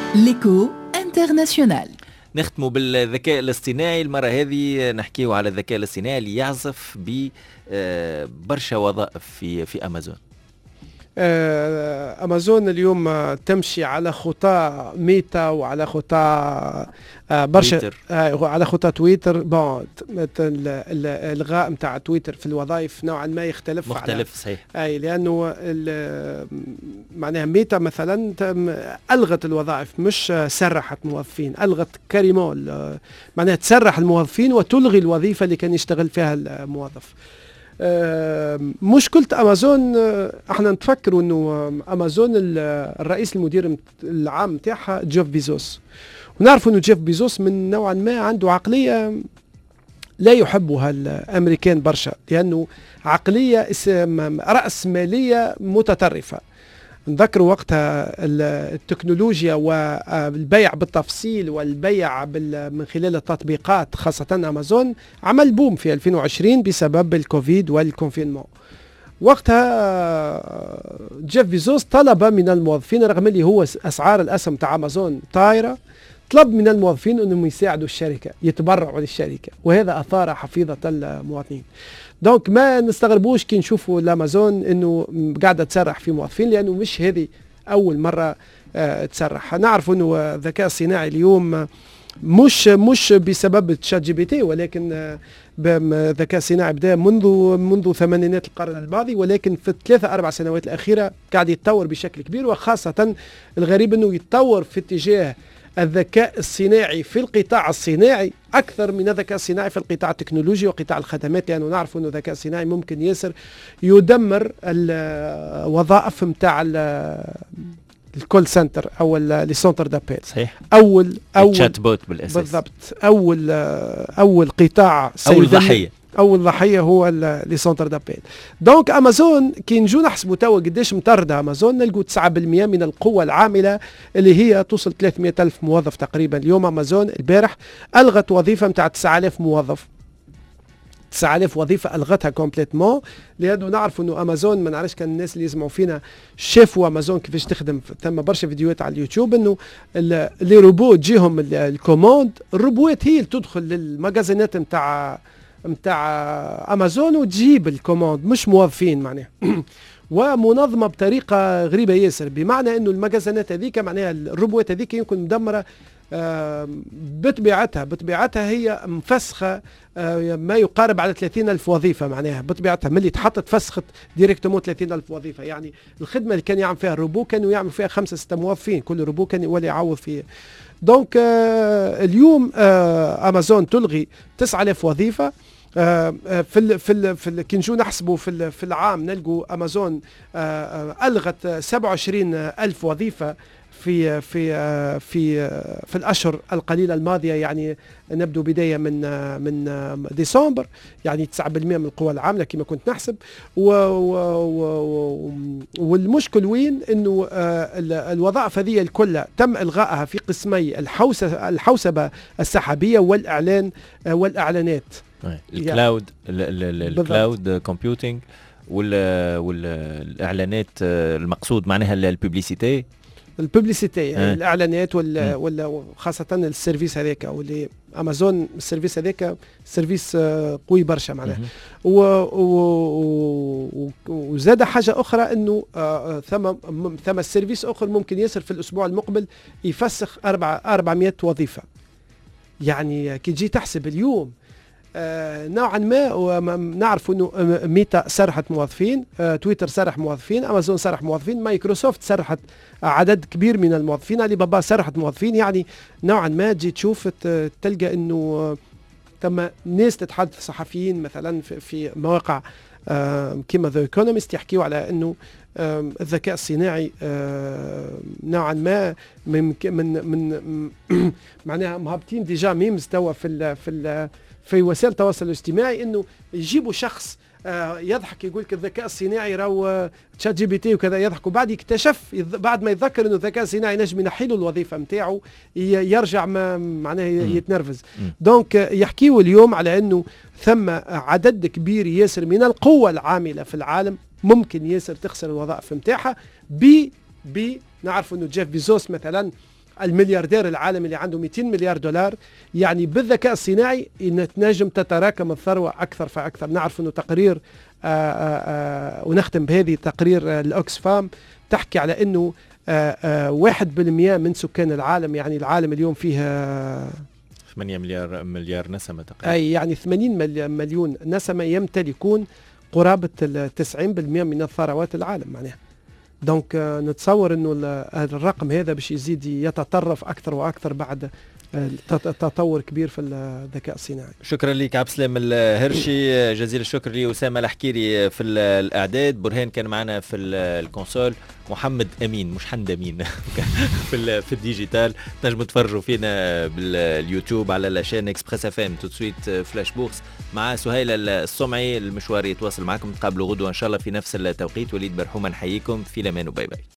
ليكو انترناسيونال. نختموا بالذكاء الاصطناعي. المرة هذه نحكيه على الذكاء الاصطناعي اللي يعزف ببرشا وظائف في أمازون. أمازون اليوم تمشي على خطى ميتا وعلى خطى برشا على خطى تويتر. الإلغاء متاع تويتر في الوظائف نوعا ما يختلف مختلف صحيح. أي لأنه معناها ميتا مثلا ألغت الوظائف مش سرحت موظفين، ألغت كاريمون معناها تسرح الموظفين وتلغي الوظيفة اللي كان يشتغل فيها الموظف. مشكلة أمازون احنا نتفكروا انه أمازون الرئيس المدير العام متاعها جيف بيزوس، ونعرفوا انه جيف بيزوس من نوعا ما عنده عقلية لا يحبها الأمريكان برشا، لأنه عقلية رأس مالية متطرفة. نذكر وقتها التكنولوجيا والبيع بالتفصيل والبيع من خلال التطبيقات خاصة أمازون عمل بوم في 2020 بسبب الكوفيد والكونفينمون. وقتها جيف بيزوس طلب من الموظفين، رغم اللي هو أسعار الأسهم تاع أمازون طايرة، طلب من الموظفين أنهم يساعدوا الشركة، يتبرعوا للشركة، وهذا أثار حفيظة المواطنين. دونك ما نستغربوش كي نشوفوا الامازون انه قاعده تسرح في موظفين، لانه مش هذه اول مره تسرح. نعرف انه الذكاء الصناعي اليوم مش بسبب تشات جي بي تي، ولكن الذكاء الصناعي بدا منذ ثمانينات القرن الماضي، ولكن في ال3-4 سنوات الاخيره قاعد يتطور بشكل كبير، وخاصه الغريب انه يتطور في اتجاه الذكاء الصناعي في القطاع الصناعي أكثر من الذكاء الصناعي في القطاع التكنولوجي وقطاع الخدمات، لأنه نعرف أنه الذكاء الصناعي ممكن يدمر الوظائف متاع الكول سنتر أو السنتر دابيل. صحيح. أول الشات بوت بالأساس. بالضبط. أول قطاع أول ضحية هو لسنتر دابيل. دونك أمازون كي نجو نحسبوا توا قديش مطردة أمازون، نلقوا 9% من القوة العاملة اللي هي توصل 300 ألف موظف تقريبا. اليوم أمازون البارح ألغت وظيفة متاع 9000 موظف، 9000 وظيفة ألغتها كومبليتمون، لأنه نعرف أنه أمازون ما نعرفش كان الناس اللي يسمعوا فينا شافوا أمازون كيفاش تخدم. ثم برشا فيديوهات على اليوتيوب أنه لي روبو تجيهم الكوموند، الروبوات هي اللي تدخل للمجازينات متاع أمازون وتجيب الكوموند، مش موظفين معناها ومنظمة بطريقة غريبة ياسر، بمعنى أنه المجازينات هذيك معناها الروبوات هذيك يمكن مدمرة بطبيعتها هي مفسخة ما يقارب على 30 ألف وظيفة، معناها بطبيعتها ملي تحطت فسخت ديريكتومون 30 ألف وظيفة. يعني الخدمة اللي كان يعمل فيها الروبو كانوا يعمل فيها 5-6 موظفين، كل روبو كان يولي يعوض فيه. دونك اليوم أمازون تلغي 9000 وظيفة. كي نجو نحسبوا في العام نلقوا أمازون ألغت 27 ألف وظيفة في الأشهر القليلة الماضية، يعني نبدو بداية من ديسمبر، يعني 9% من القوى العاملة كما كنت نحسب. والمشكل وين انه الوظائف هذه الكل تم إلغائها في قسمي الحوسبة السحابية والإعلانات. الكلاود كومبيوتينج والاعلانات، المقصود معناها الببليسيتي الاعلانات خاصه السيرفيس هذاك، واللي امازون السيرفيس هذاك سيرفيس قوي برشا معناها. وزاد حاجه اخرى انه ثم السيرفيس اخر ممكن يصير في الاسبوع المقبل يفسخ 400 وظيفه. يعني كي تجي تحسب اليوم نوعا ما نعرف انه ميتا سرحت موظفين، تويتر سرح موظفين، امازون سرح موظفين، مايكروسوفت سرحت عدد كبير من الموظفين، علي بابا سرحت موظفين. يعني نوعا ما تجي تشوف تلقى انه تم ناس تتحدث، صحفيين مثلا في مواقع كيما ذا ايكونومست يحكيوا على انه الذكاء الصناعي نوعا ما من معناها مهبطين ديجا ميمز توا في وسائل التواصل الاجتماعي، انه يجيبوا شخص يضحك يقول لك الذكاء الصناعي راهو تشات جي بي تي وكذا، يضحك، وبعد يكتشف بعد ما يتذكر انه الذكاء الصناعي نجم ينحي له الوظيفه نتاعو يرجع معناه يتنرفز. دونك يحكيوا اليوم على انه ثم عدد كبير ياسر من القوة العاملة في العالم ممكن ياسر تخسر الوظائف نتاعها. نعرف انه جيف بيزوس مثلا الملياردير العالمي اللي عنده 200 مليار دولار. يعني بالذكاء الصناعي تنجم تتراكم الثروة أكثر فأكثر. نعرف أنه تقرير ونختم بهذه تقرير الأوكسفام تحكي على أنه 1% من سكان العالم، يعني العالم اليوم فيها 8 مليار نسمة تقريبا، أي يعني 80 مليون نسمة يمتلكون قرابة 90% من الثروات العالم معناها. دونك نتصور انه الرقم هذا باش يزيد يتطرف اكثر واكثر بعد تطور كبير في الذكاء الصناعي. شكرا لك عبد السلام الهرشي، جزيل الشكر لأسامة الحكيري في الإعداد، برهان كان معنا في الكونسول، محمد أمين مش حمد أمين في الديجيتال. تنجموا تفرجوا فينا باليوتيوب على لاشين اكسبريس اف ام. تو سويت فلاش بوكس مع سهيلة الصمعي، المشوار يتواصل معكم، تقابلوا غدوة إن شاء الله في نفس التوقيت. وليد برحومة نحييكم، في الأمان وباي باي.